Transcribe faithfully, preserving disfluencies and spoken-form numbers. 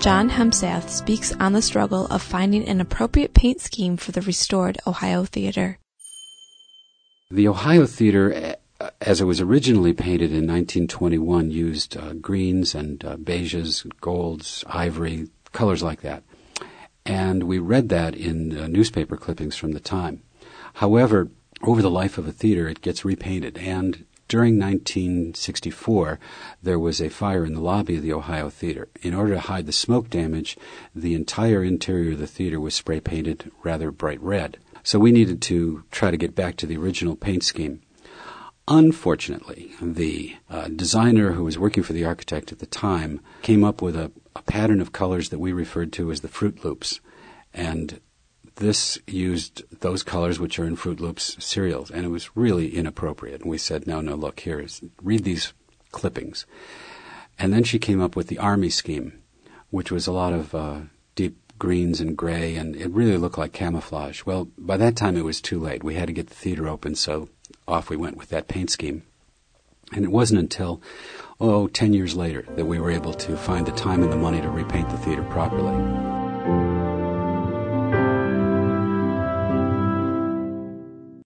John Hemsath speaks on the struggle of finding an appropriate paint scheme for the restored Ohio Theater. The Ohio Theater, as it was originally painted in nineteen twenty-one, used uh, greens and uh, beiges, golds, ivory, colors like that. And we read that in uh, newspaper clippings from the time. However, over the life of a theater, it gets repainted. And during nineteen sixty-four, there was a fire in the lobby of the Ohio Theater. In order to hide the smoke damage, the entire interior of the theater was spray painted rather bright red. So we needed to try to get back to the original paint scheme. Unfortunately, the uh, designer who was working for the architect at the time came up with a, a pattern of colors that we referred to as the Fruit Loops. And this used those colors which are in Fruit Loops cereals, and it was really inappropriate. And we said, no, no, look, here, is, read these clippings. And then she came up with the Army scheme, which was a lot of uh, deep greens and gray, and it really looked like camouflage. Well, by that time it was too late. We had to get the theater open, so off we went with that paint scheme. And it wasn't until, oh, ten years later that we were able to find the time and the money to repaint the theater properly.